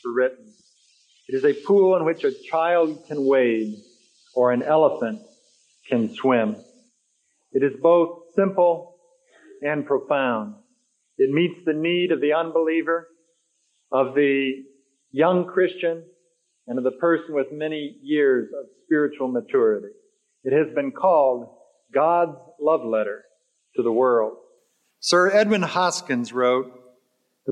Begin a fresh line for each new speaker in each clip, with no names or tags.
were written. It is a pool in which a child can wade or an elephant can swim. It is both simple and profound. It meets the need of the unbeliever, of the young Christian, and of the person with many years of spiritual maturity. It has been called God's love letter to the world. Sir Edwin Hoskins wrote, the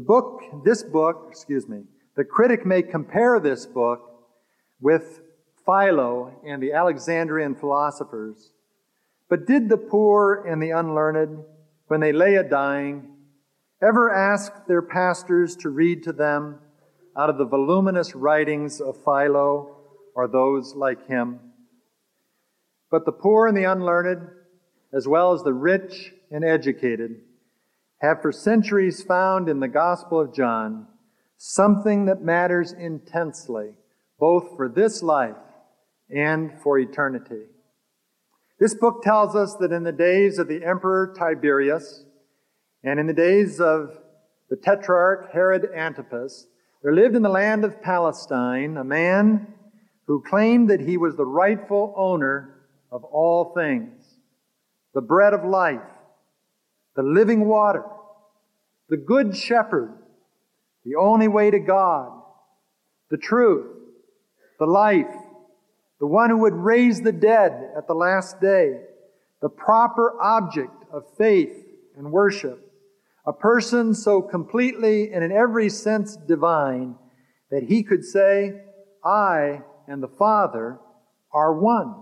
critic may compare this book with Philo and the Alexandrian philosophers. But did the poor and the unlearned, when they lay a-dying, ever ask their pastors to read to them out of the voluminous writings of Philo or those like him? But the poor and the unlearned, as well as the rich and educated, have for centuries found in the Gospel of John something that matters intensely, both for this life and for eternity. This book tells us that in the days of the Emperor Tiberius and in the days of the Tetrarch Herod Antipas, there lived in the land of Palestine a man who claimed that he was the rightful owner of all things, the bread of life, the living water, the good shepherd, the only way to God, the truth, the life, the one who would raise the dead at the last day, the proper object of faith and worship, a person so completely and in every sense divine that he could say, I and the Father are one.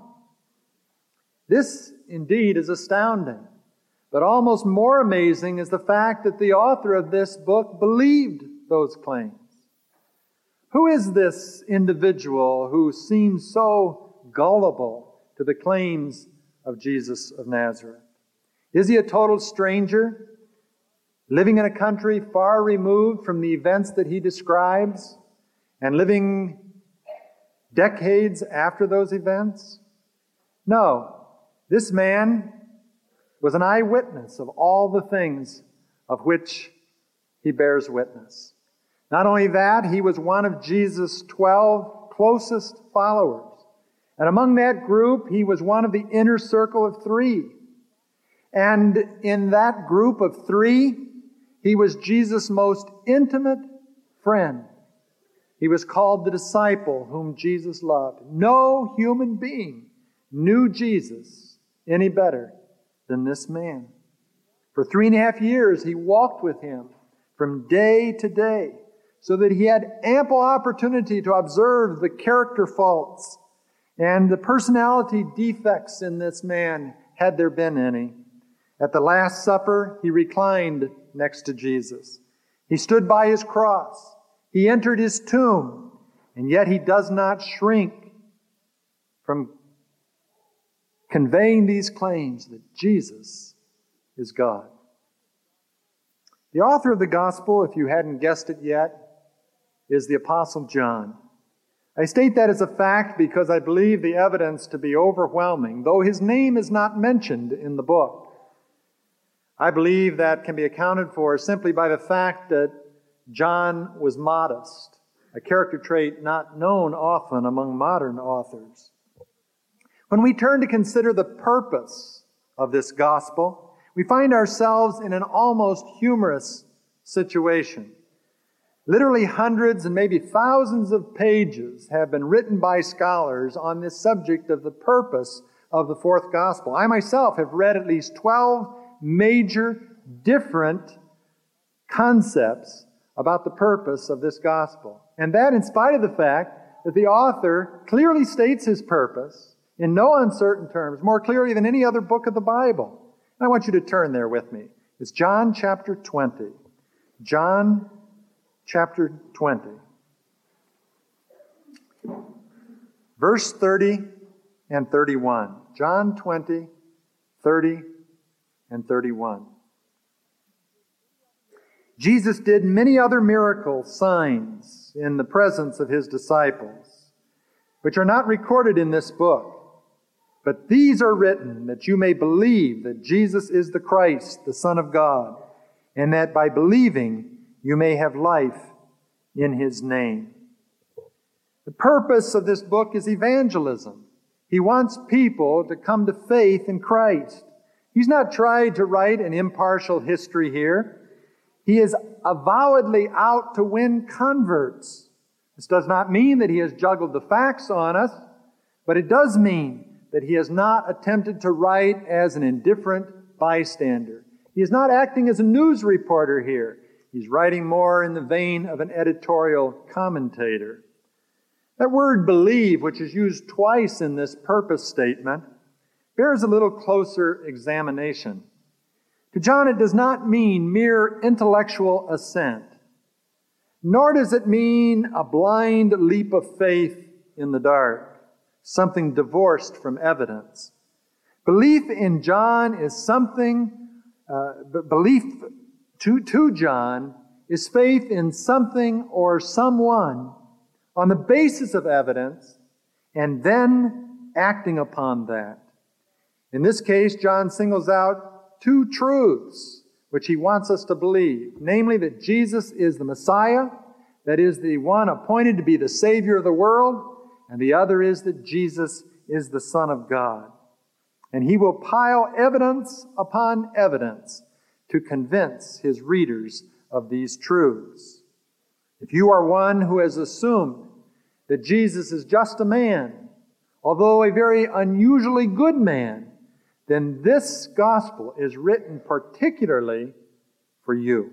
This indeed is astounding, but almost more amazing is the fact that the author of this book believed those claims. Who is this individual who seems so gullible to the claims of Jesus of Nazareth? Is he a total stranger, living in a country far removed from the events that he describes, and living decades after those events? No, this man was an eyewitness of all the things of which he bears witness. Not only that, he was one of Jesus' 12 closest followers. And among that group, he was one of the inner circle of 3. And in that group of 3, he was Jesus' most intimate friend. He was called the disciple whom Jesus loved. No human being knew Jesus any better than this man. For 3.5 years, he walked with him from day to day, so that he had ample opportunity to observe the character faults and the personality defects in this man, had there been any. At the Last Supper, he reclined next to Jesus. He stood by his cross. He entered his tomb, and yet he does not shrink from conveying these claims that Jesus is God. The author of the gospel, if you hadn't guessed it yet, is the Apostle John. I state that as a fact because I believe the evidence to be overwhelming, though his name is not mentioned in the book. I believe that can be accounted for simply by the fact that John was modest, a character trait not known often among modern authors. When we turn to consider the purpose of this gospel, we find ourselves in an almost humorous situation. Literally hundreds and maybe thousands of pages have been written by scholars on this subject of the purpose of the fourth gospel. I myself have read at least 12 major different concepts about the purpose of this gospel. And that in spite of the fact that the author clearly states his purpose in no uncertain terms, more clearly than any other book of the Bible. And I want you to turn there with me. It's John chapter 20. John chapter 20. Verse 30 and 31. John 20, 30 and 31. Jesus did many other miracle signs in the presence of his disciples, which are not recorded in this book. But these are written that you may believe that Jesus is the Christ, the Son of God, and that by believing you may have life in his name. The purpose of this book is evangelism. He wants people to come to faith in Christ. He's not tried to write an impartial history here. He is avowedly out to win converts. This does not mean that he has juggled the facts on us, but it does mean that he has not attempted to write as an indifferent bystander. He is not acting as a news reporter here. He's writing more in the vein of an editorial commentator. That word believe, which is used twice in this purpose statement, bears a little closer examination. To John, it does not mean mere intellectual assent, nor does it mean a blind leap of faith in the dark, something divorced from evidence. Belief in John is belief to John is faith in something or someone on the basis of evidence and then acting upon that. In this case, John singles out two truths which he wants us to believe, namely that Jesus is the Messiah, that is the one appointed to be the Savior of the world, and the other is that Jesus is the Son of God. And he will pile evidence upon evidence to convince his readers of these truths. If you are one who has assumed that Jesus is just a man, although a very unusually good man, then this gospel is written particularly for you.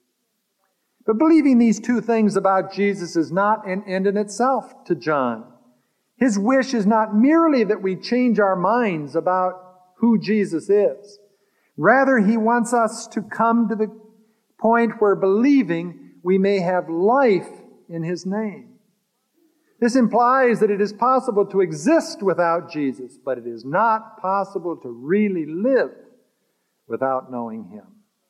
But believing these two things about Jesus is not an end in itself to John. His wish is not merely that we change our minds about who Jesus is. Rather, he wants us to come to the point where believing we may have life in his name. This implies that it is possible to exist without Jesus, but it is not possible to really live without knowing him.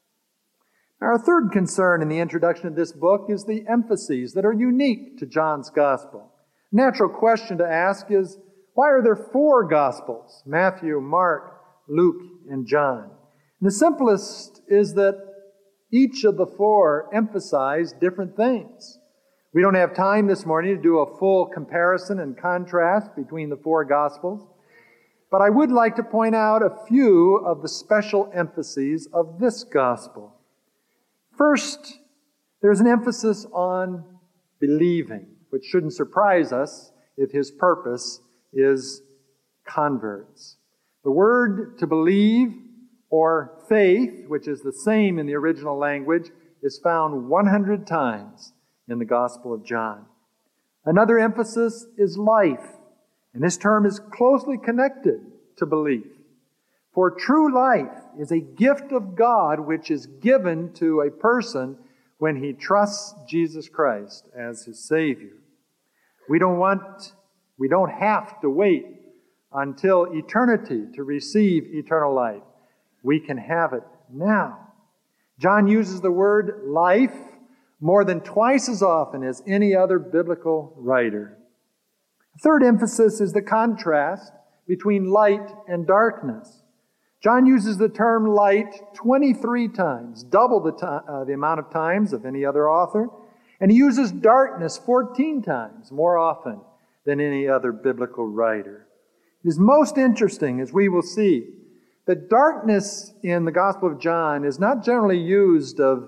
Our third concern in the introduction of this book is the emphases that are unique to John's gospel. A natural question to ask is, why are there 4 gospels? Matthew, Mark, Luke, and John. And the simplest is that each of the 4 emphasize different things. We don't have time this morning to do a full comparison and contrast between the 4 Gospels, but I would like to point out a few of the special emphases of this Gospel. First, there's an emphasis on believing, which shouldn't surprise us if his purpose is converts. The word to believe, or faith, which is the same in the original language, is found 100 times in the Gospel of John. Another emphasis is life, and this term is closely connected to belief. For true life is a gift of God which is given to a person when he trusts Jesus Christ as his Savior. We don't have to wait until eternity to receive eternal life. We can have it now. John uses the word life more than twice as often as any other biblical writer. The third emphasis is the contrast between light and darkness. John uses the term light 23 times, double the amount of times of any other author, and he uses darkness 14 times, more often than any other biblical writer. It is most interesting, as we will see, that darkness in the Gospel of John is not generally used of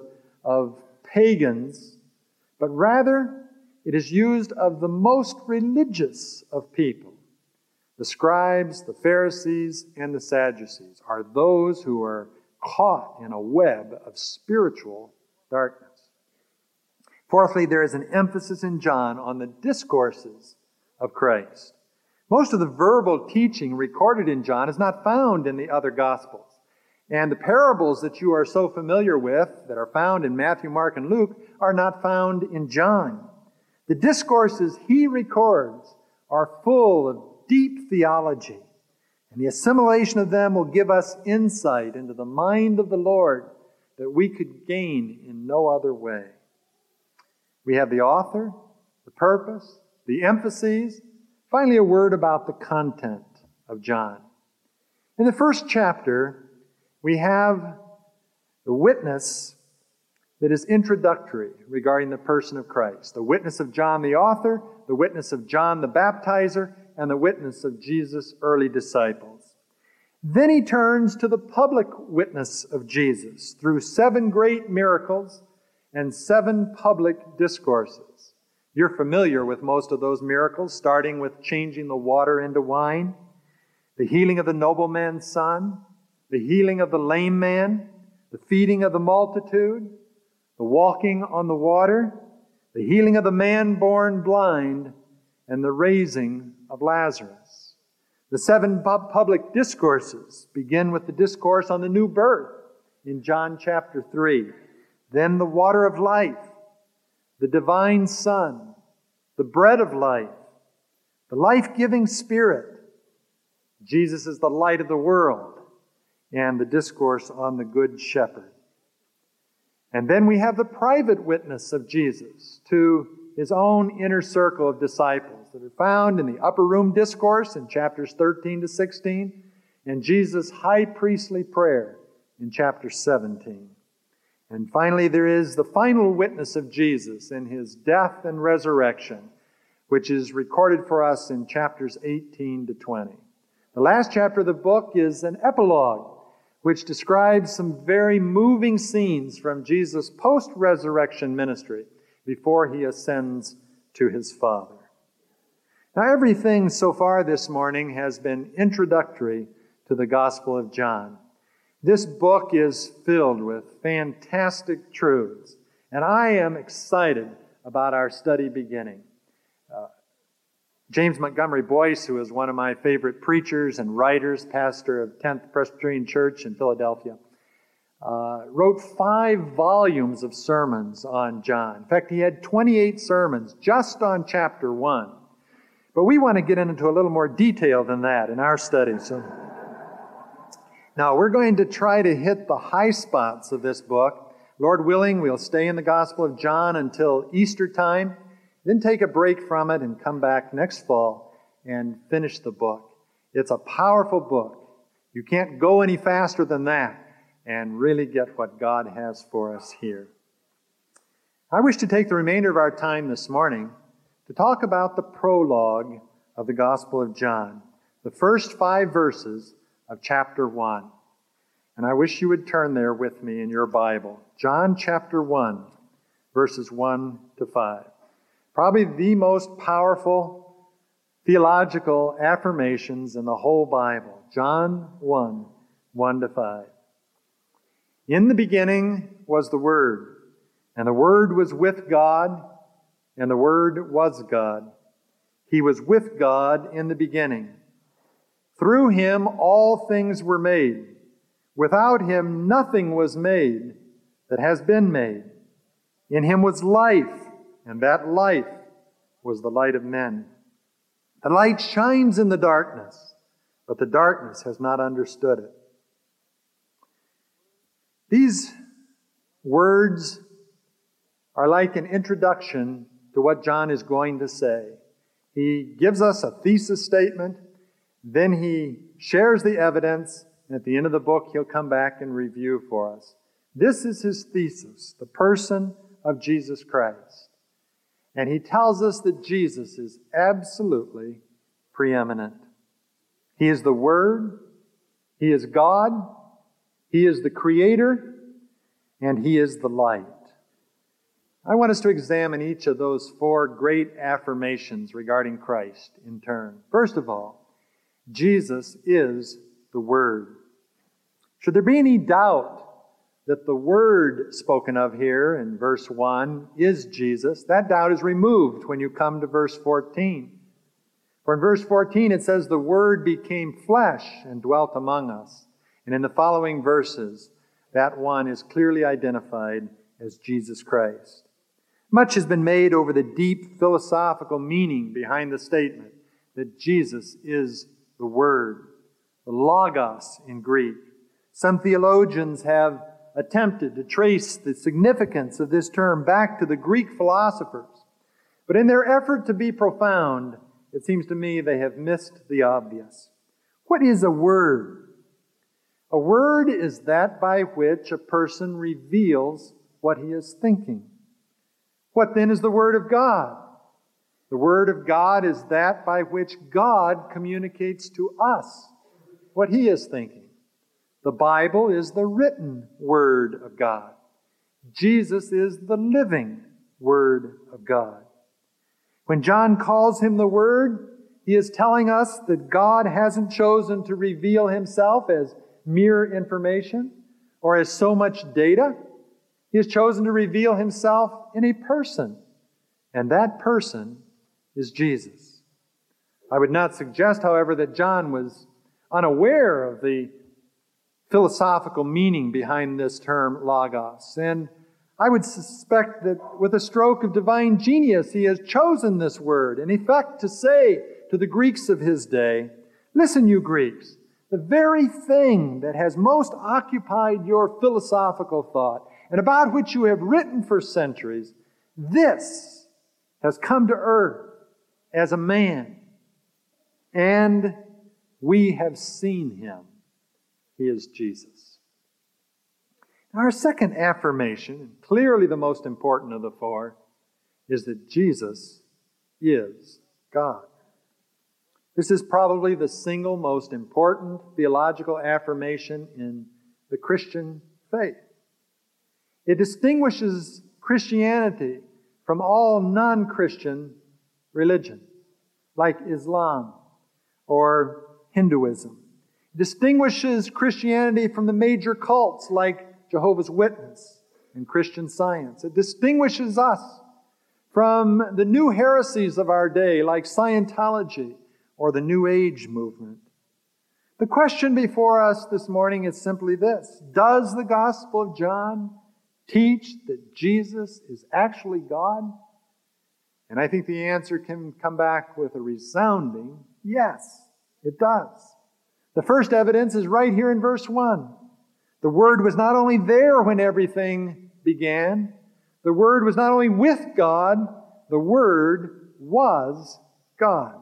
pagans, but rather it is used of the most religious of people. The scribes, the Pharisees, and the Sadducees are those who are caught in a web of spiritual darkness. Fourthly, there is an emphasis in John on the discourses of Christ. Most of the verbal teaching recorded in John is not found in the other Gospels. And the parables that you are so familiar with, that are found in Matthew, Mark, and Luke, are not found in John. The discourses he records are full of deep theology, and the assimilation of them will give us insight into the mind of the Lord that we could gain in no other way. We have the author, the purpose, the emphases, finally a word about the content of John. In the first chapter, we have the witness that is introductory regarding the person of Christ. The witness of John the author, the witness of John the baptizer, and the witness of Jesus' early disciples. Then he turns to the public witness of Jesus through 7 great miracles and 7 public discourses. You're familiar with most of those miracles, starting with changing the water into wine, the healing of the nobleman's son, the healing of the lame man, the feeding of the multitude, the walking on the water, the healing of the man born blind, and the raising of Lazarus. The 7 public discourses begin with the discourse on the new birth in John chapter 3. Then the water of life, the divine Son, the bread of life, the life-giving Spirit. Jesus is the light of the world, and the discourse on the Good Shepherd. And then we have the private witness of Jesus to his own inner circle of disciples that are found in the upper room discourse in chapters 13 to 16 and Jesus' high priestly prayer in chapter 17. And finally, there is the final witness of Jesus in his death and resurrection, which is recorded for us in chapters 18 to 20. The last chapter of the book is an epilogue, which describes some very moving scenes from Jesus' post-resurrection ministry before he ascends to his Father. Now, everything so far this morning has been introductory to the Gospel of John. This book is filled with fantastic truths, and I am excited about our study beginning. James Montgomery Boyce, who is one of my favorite preachers and writers, pastor of 10th Presbyterian Church in Philadelphia, wrote 5 volumes of sermons on John. In fact, he had 28 sermons just on chapter 1. But we want to get into a little more detail than that in our study. So now we're going to try to hit the high spots of this book. Lord willing, we'll stay in the Gospel of John until Easter time, then take a break from it and come back next fall and finish the book. It's a powerful book. You can't go any faster than that and really get what God has for us here. I wish to take the remainder of our time this morning to talk about the prologue of the Gospel of John, the first 5 verses of chapter 1. And I wish you would turn there with me in your Bible. John chapter 1, verses 1 to 5. Probably the most powerful theological affirmations in the whole Bible. John 1, 1 to 5. In the beginning was the Word, and the Word was with God, and the Word was God. He was with God in the beginning. Through him all things were made. Without him nothing was made that has been made. In him was life, and that life was the light of men. The light shines in the darkness, but the darkness has not understood it. These words are like an introduction to what John is going to say. He gives us a thesis statement, then he shares the evidence, and at the end of the book he'll come back and review for us. This is his thesis, the person of Jesus Christ. And he tells us that Jesus is absolutely preeminent. He is the Word, he is God, he is the Creator, and he is the light. I want us to examine each of those 4 great affirmations regarding Christ in turn. First of all, Jesus is the Word. Should there be any doubt that the Word spoken of here in verse 1 is Jesus, that doubt is removed when you come to verse 14. For in verse 14 it says, "The Word became flesh and dwelt among us." And in the following verses, that one is clearly identified as Jesus Christ. Much has been made over the deep philosophical meaning behind the statement that Jesus is the Word, the Logos in Greek. Some theologians have attempted to trace the significance of this term back to the Greek philosophers. But in their effort to be profound, it seems to me they have missed the obvious. What is a word? A word is that by which a person reveals what he is thinking. What then is the Word of God? The Word of God is that by which God communicates to us what he is thinking. The Bible is the written Word of God. Jesus is the living Word of God. When John calls him the Word, he is telling us that God hasn't chosen to reveal himself as mere information or as so much data. He has chosen to reveal himself in a person, and that person is Jesus. I would not suggest, however, that John was unaware of the philosophical meaning behind this term logos, and I would suspect that with a stroke of divine genius, he has chosen this word, in effect, to say to the Greeks of his day, listen, you Greeks, the very thing that has most occupied your philosophical thought and about which you have written for centuries, this has come to earth as a man, and we have seen him. He is Jesus. Our second affirmation, and clearly the most important of the four, is that Jesus is God. This is probably the single most important theological affirmation in the Christian faith. It distinguishes Christianity from all non-Christian religion, like Islam or Hinduism. It distinguishes Christianity from the major cults like Jehovah's Witness and Christian Science. It distinguishes us from the new heresies of our day like Scientology or the New Age movement. The question before us this morning is simply this: does the Gospel of John teach that Jesus is actually God? And I think the answer can come back with a resounding yes, it does. The first evidence is right here in verse 1. The Word was not only there when everything began, the Word was not only with God, the Word was God.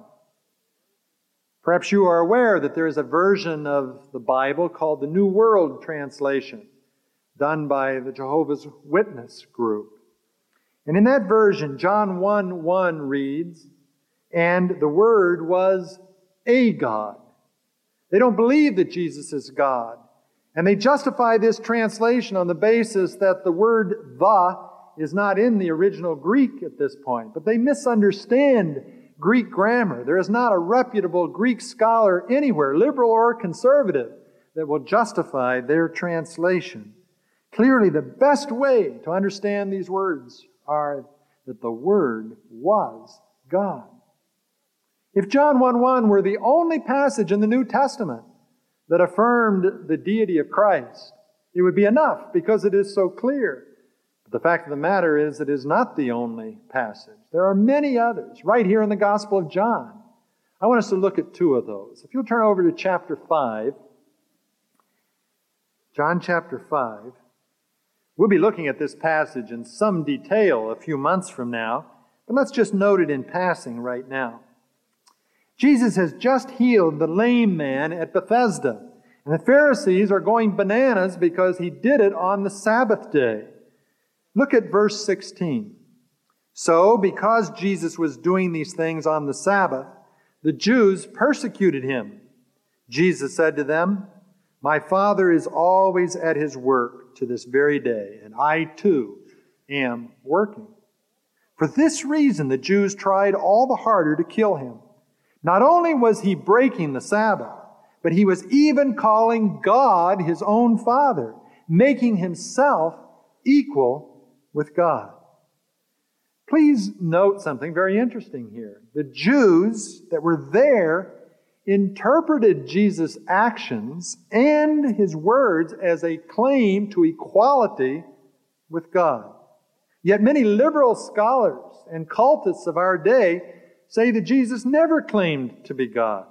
Perhaps you are aware that there is a version of the Bible called the New World Translation, done by the Jehovah's Witness group. And in that version, John 1:1 reads, "And the Word was a God." They don't believe that Jesus is God. And they justify this translation on the basis that the word "the" is not in the original Greek at this point. But they misunderstand Greek grammar. There is not a reputable Greek scholar anywhere, liberal or conservative, that will justify their translation. Clearly, the best way to understand these words are that the Word was God. If John 1:1 were the only passage in the New Testament that affirmed the deity of Christ, it would be enough because it is so clear. But the fact of the matter is it is not the only passage. There are many others right here in the Gospel of John. I want us to look at two of those. If you'll turn over to chapter 5, John chapter 5. We'll be looking at this passage in some detail a few months from now, but let's just note it in passing right now. Jesus has just healed the lame man at Bethesda, and the Pharisees are going bananas because he did it on the Sabbath day. Look at verse 16. So, because Jesus was doing these things on the Sabbath, the Jews persecuted him. Jesus said to them, "My Father is always at his work to this very day, and I too am working." For this reason, the Jews tried all the harder to kill him. Not only was he breaking the Sabbath, but he was even calling God his own Father, making himself equal with God. Please note something very interesting here. The Jews that were there interpreted Jesus' actions and his words as a claim to equality with God. Yet many liberal scholars and cultists of our day say that Jesus never claimed to be God.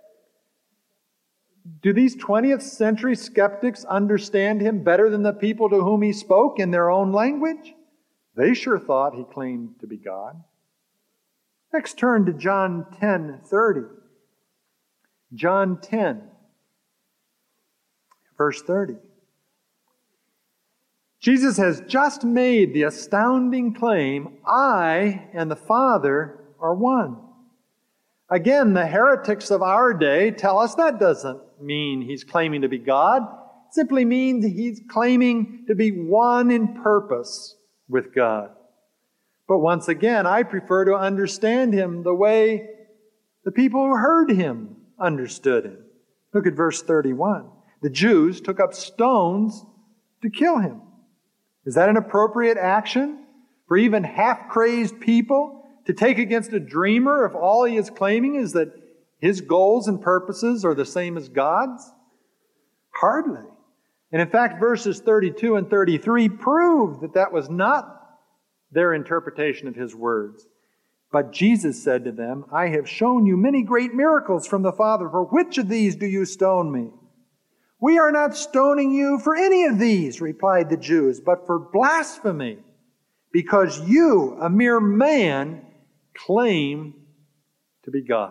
Do these 20th century skeptics understand him better than the people to whom he spoke in their own language? They sure thought he claimed to be God. Next, turn to John 10:30. John 10, verse 30. Jesus has just made the astounding claim, I and the Father are one. Again, the heretics of our day tell us that doesn't mean he's claiming to be God. It simply means he's claiming to be one in purpose with God. But once again, I prefer to understand him the way the people who heard him understood him. Look at verse 31. The Jews took up stones to kill him. Is that an appropriate action for even half-crazed people to take against a dreamer if all he is claiming is that his goals and purposes are the same as God's? Hardly. And in fact, verses 32 and 33 prove that that was not their interpretation of his words. But Jesus said to them, I have shown you many great miracles from the Father. For which of these do you stone me? We are not stoning you for any of these, replied the Jews, but for blasphemy, because you, a mere man, claim to be God.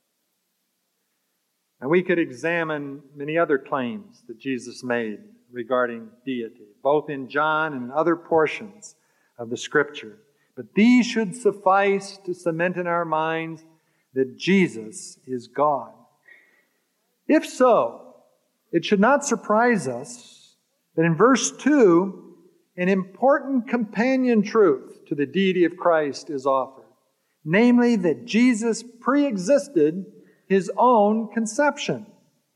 And we could examine many other claims that Jesus made regarding deity, both in John and in other portions of the Scripture. But these should suffice to cement in our minds that Jesus is God. If so, it should not surprise us that in verse 2, an important companion truth to the deity of Christ is offered. Namely, that Jesus pre-existed his own conception.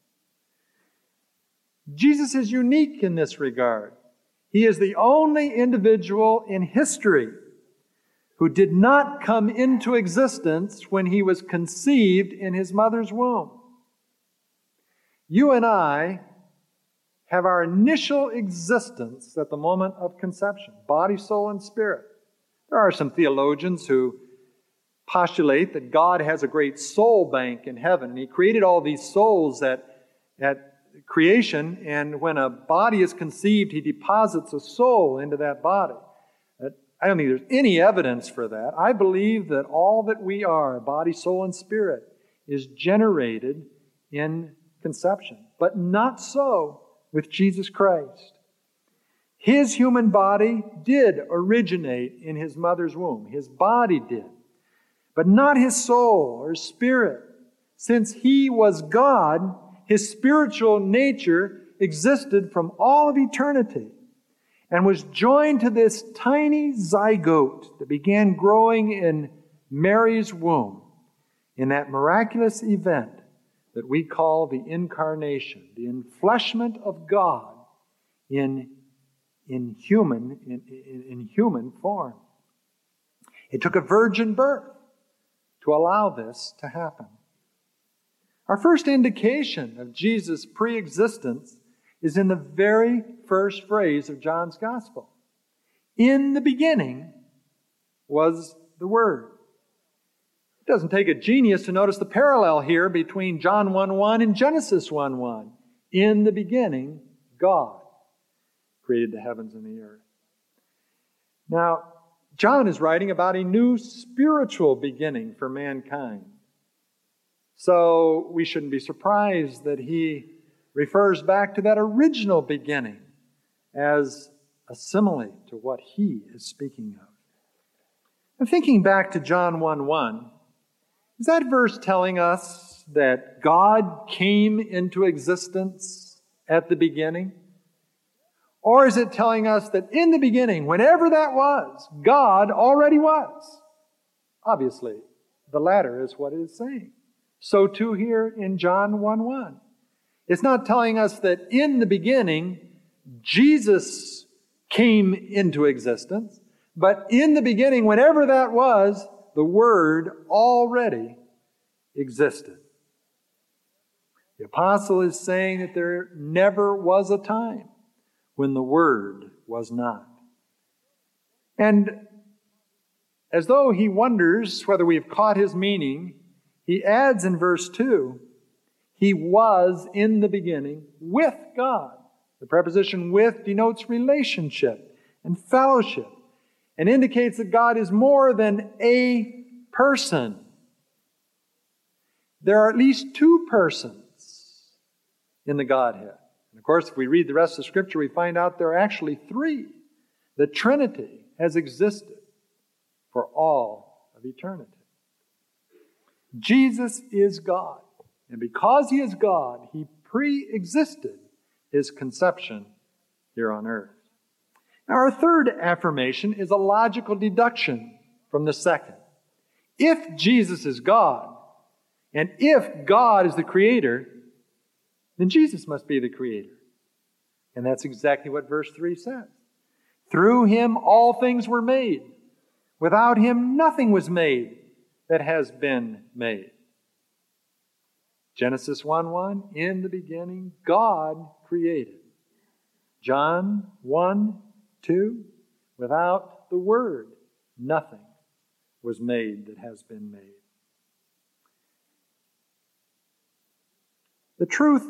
Jesus is unique in this regard. He is the only individual in history who did not come into existence when he was conceived in his mother's womb. You and I have our initial existence at the moment of conception, body, soul, and spirit. There are some theologians who postulate that God has a great soul bank in heaven, and he created all these souls at creation, and when a body is conceived, he deposits a soul into that body. I don't think there's any evidence for that. I believe that all that we are, body, soul, and spirit, is generated in conception. But not so with Jesus Christ. His human body did originate in his mother's womb. His body did. But not his soul or spirit. Since he was God, his spiritual nature existed from all of eternity and was joined to this tiny zygote that began growing in Mary's womb in that miraculous event that we call the incarnation, the enfleshment of God in human form. It took a virgin birth to allow this to happen. Our first indication of Jesus' pre-existence is in the very first phrase of John's Gospel. In the beginning was the Word. It doesn't take a genius to notice the parallel here between John 1:1 and Genesis 1:1. In the beginning, God created the heavens and the earth. Now, John is writing about a new spiritual beginning for mankind. So we shouldn't be surprised that he refers back to that original beginning as a simile to what he is speaking of. And thinking back to John 1:1, is that verse telling us that God came into existence at the beginning? Or is it telling us that in the beginning, whenever that was, God already was? Obviously, the latter is what it is saying. So too here in John 1:1. It's not telling us that in the beginning, Jesus came into existence, but in the beginning, whenever that was, the Word already existed. The apostle is saying that there never was a time when the Word was not. And as though he wonders whether we've caught his meaning, he adds in verse 2, he was in the beginning with God. The preposition with denotes relationship and fellowship and indicates that God is more than a person. There are at least two persons in the Godhead. And Of course, if we read the rest of the Scripture, we find out there are actually three. The Trinity has existed for all of eternity. Jesus is God. And because He is God, He pre-existed His conception here on earth. Now, our third affirmation is a logical deduction from the second. If Jesus is God, and if God is the Creator, then Jesus must be the Creator. And that's exactly what verse 3 says. Through Him all things were made. Without Him nothing was made that has been made. Genesis 1:1, in the beginning, God created. John 1:2, without the Word, nothing was made that has been made. The truth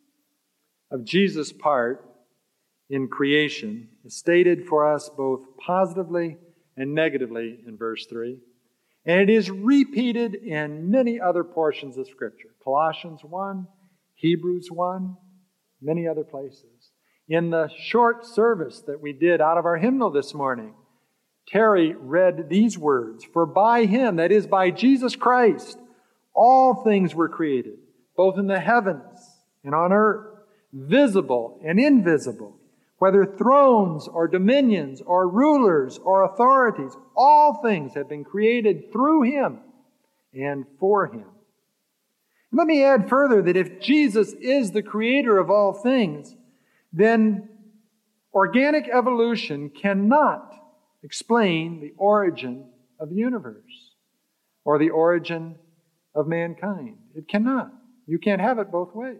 of Jesus' part in creation is stated for us both positively and negatively in verse 3. And it is repeated in many other portions of Scripture. Colossians 1, Hebrews 1, many other places. In the short service that we did out of our hymnal this morning, Terry read these words, "For by Him," that is by Jesus Christ, "all things were created, both in the heavens and on earth, visible and invisible, whether thrones or dominions or rulers or authorities, all things have been created through Him and for Him." Let me add further that if Jesus is the Creator of all things, then organic evolution cannot explain the origin of the universe or the origin of mankind. It cannot. You can't have it both ways.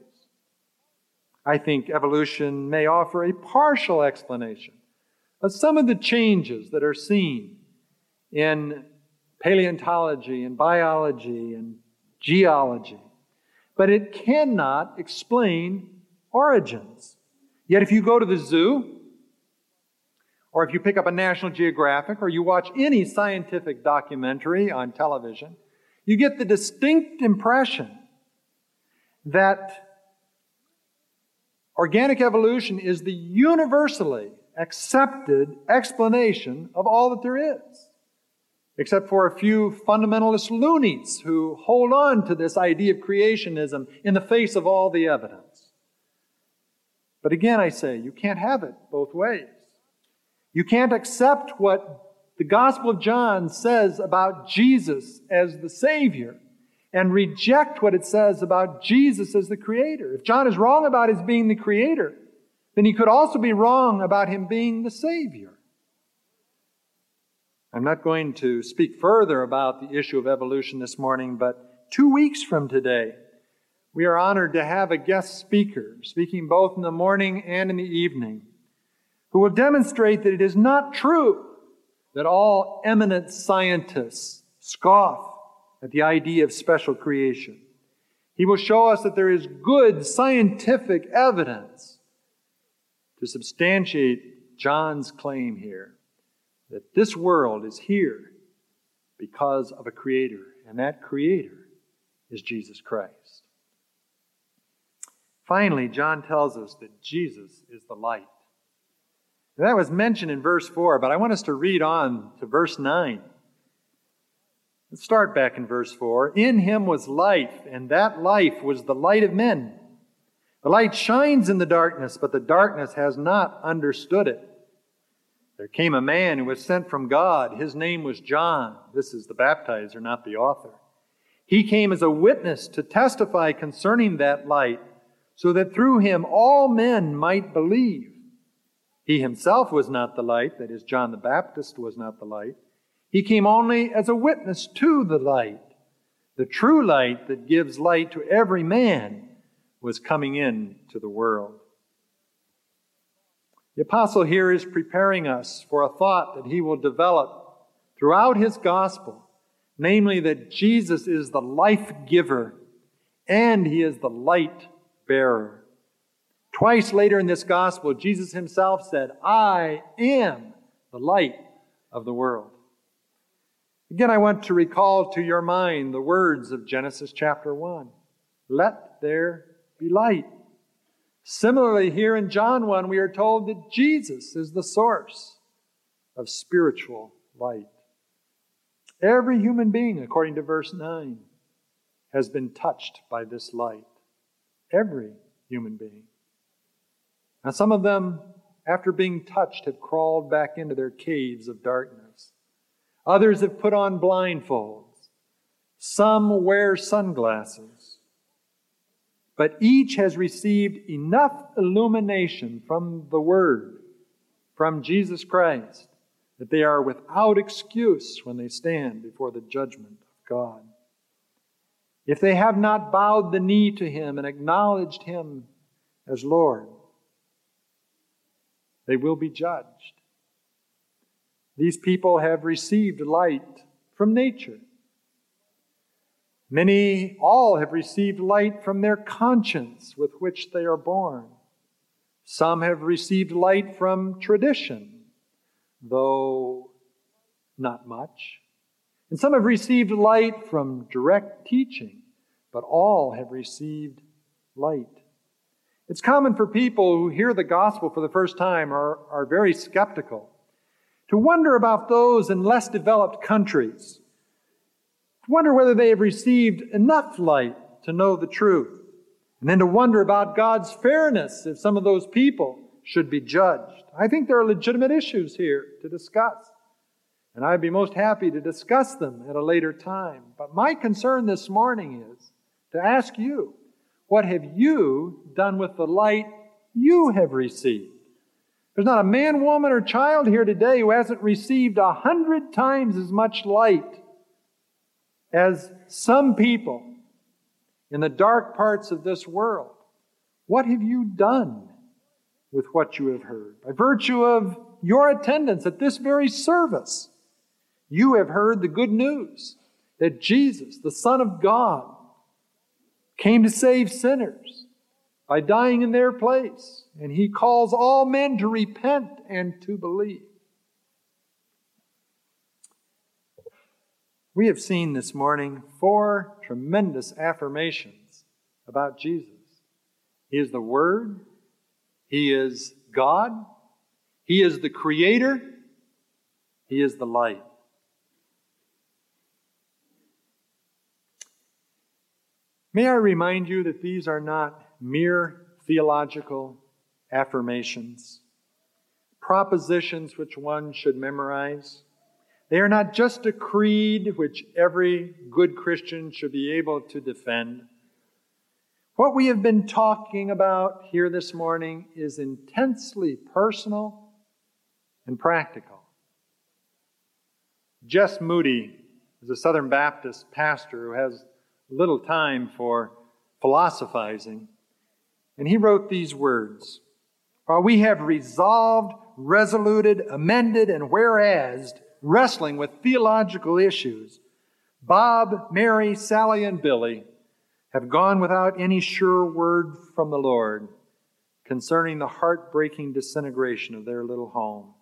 I think evolution may offer a partial explanation of some of the changes that are seen in paleontology and biology and geology, but it cannot explain origins. Yet if you go to the zoo, or if you pick up a National Geographic, or you watch any scientific documentary on television, you get the distinct impression that organic evolution is the universally accepted explanation of all that there is, except for a few fundamentalist loonies who hold on to this idea of creationism in the face of all the evidence. But again, I say, you can't have it both ways. You can't accept what the Gospel of John says about Jesus as the Savior and reject what it says about Jesus as the Creator. If John is wrong about His being the Creator, then he could also be wrong about Him being the Savior. I'm not going to speak further about the issue of evolution this morning, but 2 weeks from today, we are honored to have a guest speaker, speaking both in the morning and in the evening, who will demonstrate that it is not true that all eminent scientists scoff at the idea of special creation. He will show us that there is good scientific evidence to substantiate John's claim here, that this world is here because of a Creator, and that Creator is Jesus Christ. Finally, John tells us that Jesus is the light. That was mentioned in verse 4, but I want us to read on to verse 9. Let's start back in verse 4. In Him was life, and that life was the light of men. The light shines in the darkness, but the darkness has not understood it. There came a man who was sent from God. His name was John. This is the baptizer, not the author. He came as a witness to testify concerning that light, so that through him all men might believe. He himself was not the light, that is, John the Baptist was not the light. He came only as a witness to the light. The true light that gives light to every man was coming into the world. The apostle here is preparing us for a thought that he will develop throughout his gospel, namely that Jesus is the life giver and He is the light bearer. Twice later in this gospel, Jesus Himself said, "I am the light of the world." Again, I want to recall to your mind the words of Genesis chapter 1. Let there be light. Similarly, here in John 1, we are told that Jesus is the source of spiritual light. Every human being, according to verse 9, has been touched by this light. Every human being. Now, some of them, after being touched, have crawled back into their caves of darkness. Others have put on blindfolds. Some wear sunglasses. But each has received enough illumination from the Word, from Jesus Christ, that they are without excuse when they stand before the judgment of God. If they have not bowed the knee to Him and acknowledged Him as Lord, they will be judged. These people have received light from nature. All have received light from their conscience with which they are born. Some have received light from tradition, though not much. And some have received light from direct teaching, but all have received light. It's common for people who hear the gospel for the first time are very skeptical to wonder about those in less developed countries, to wonder whether they have received enough light to know the truth, and then to wonder about God's fairness if some of those people should be judged. I think there are legitimate issues here to discuss, and I'd be most happy to discuss them at a later time. But my concern this morning is to ask you, what have you done with the light you have received? There's not a man, woman, or child here today who hasn't received 100 times as much light as some people in the dark parts of this world. What have you done with what you have heard? By virtue of your attendance at this very service, you have heard the good news that Jesus, the Son of God, came to save sinners by dying in their place, and He calls all men to repent and to believe. We have seen this morning 4 tremendous affirmations about Jesus. He is the Word. He is God. He is the Creator. He is the light. May I remind you that these are not mere theological affirmations, propositions which one should memorize. They are not just a creed which every good Christian should be able to defend. What we have been talking about here this morning is intensely personal and practical. Jess Moody is a Southern Baptist pastor who has little time for philosophizing, and he wrote these words: "While we have resolved, resoluted, amended, and whereased wrestling with theological issues, Bob, Mary, Sally, and Billy have gone without any sure word from the Lord concerning the heartbreaking disintegration of their little home."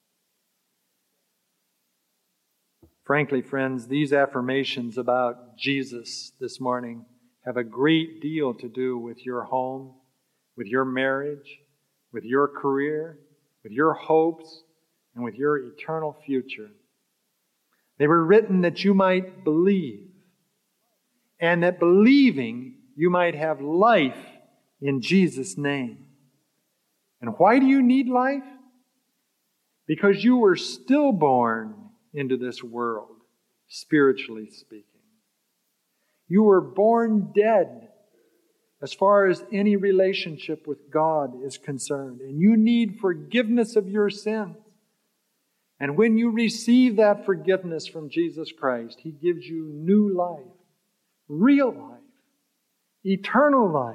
Frankly, friends, these affirmations about Jesus this morning have a great deal to do with your home, with your marriage, with your career, with your hopes, and with your eternal future. They were written that you might believe, and that believing you might have life in Jesus' name. And why do you need life? Because you were stillborn into this world, spiritually speaking. You were born dead as far as any relationship with God is concerned, and you need forgiveness of your sins. And when you receive that forgiveness from Jesus Christ, He gives you new life, real life, eternal life.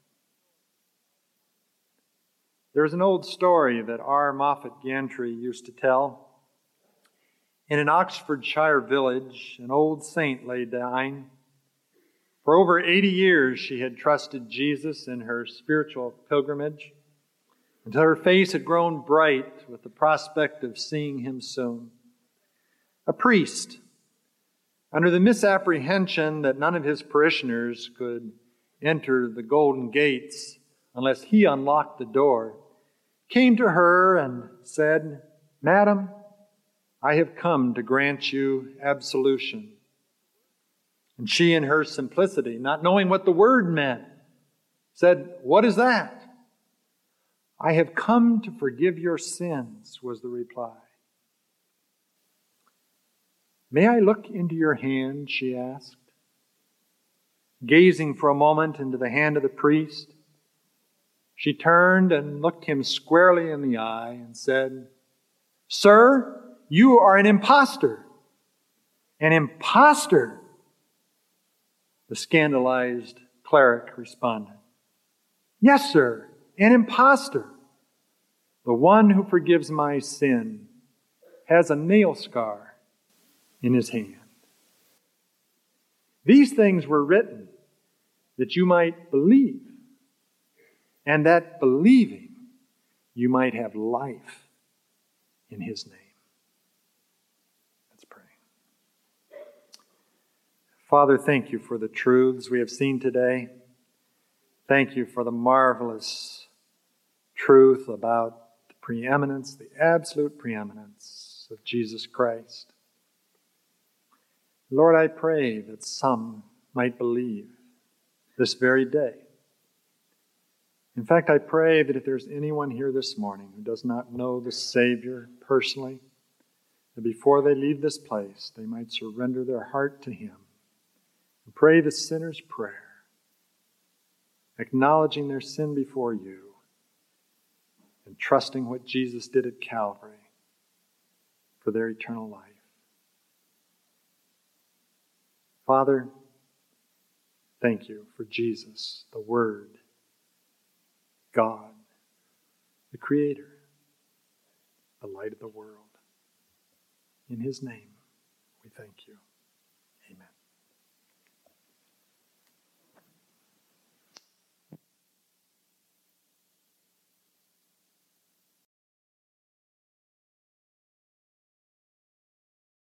There's an old story that R. Moffat Gantry used to tell. In an Oxfordshire village, an old saint lay dying. For over 80 years, she had trusted Jesus in her spiritual pilgrimage, until her face had grown bright with the prospect of seeing Him soon. A priest, under the misapprehension that none of his parishioners could enter the golden gates unless he unlocked the door, came to her and said, "Madam, I have come to grant you absolution." And she, in her simplicity, not knowing what the word meant, said, "What is that?" "I have come to forgive your sins," was the reply. "May I look into your hand?" she asked. Gazing for a moment into the hand of the priest, she turned and looked him squarely in the eye and said, "Sir, you are an impostor." "An impostor?" The scandalized cleric responded. "Yes, sir, an impostor. The one who forgives my sin has a nail scar in his hand. These things were written that you might believe, and that believing you might have life in his name." Let's pray. Father, thank you for the truths we have seen today. Thank you for the marvelous truth about the preeminence, the absolute preeminence of Jesus Christ. Lord, I pray that some might believe this very day. In fact, I pray that if there's anyone here this morning who does not know the Savior personally, that before they leave this place, they might surrender their heart to him and pray the sinner's prayer, acknowledging their sin before you and trusting what Jesus did at Calvary for their eternal life. Father, thank you for Jesus, the Word, God, the Creator, the light of the world. In his name, we thank you.